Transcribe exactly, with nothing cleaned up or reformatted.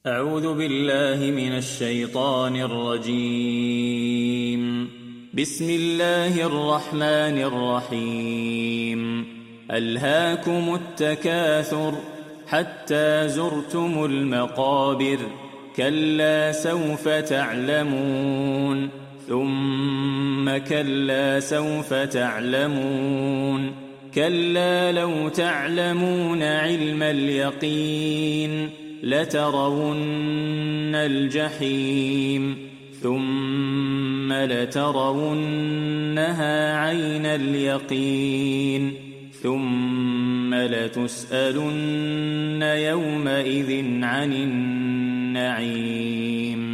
أعوذ بالله من الشيطان الرجيم. بسم الله الرحمن الرحيم. ألهاكم التكاثر حتى زرتم المقابر، كلا سوف تعلمون ثم كلا سوف تعلمون، كلا لو تعلمون علم اليقين لترون الجحيم ثم لترونها عين اليقين ثم لتسألن يومئذ عن النعيم.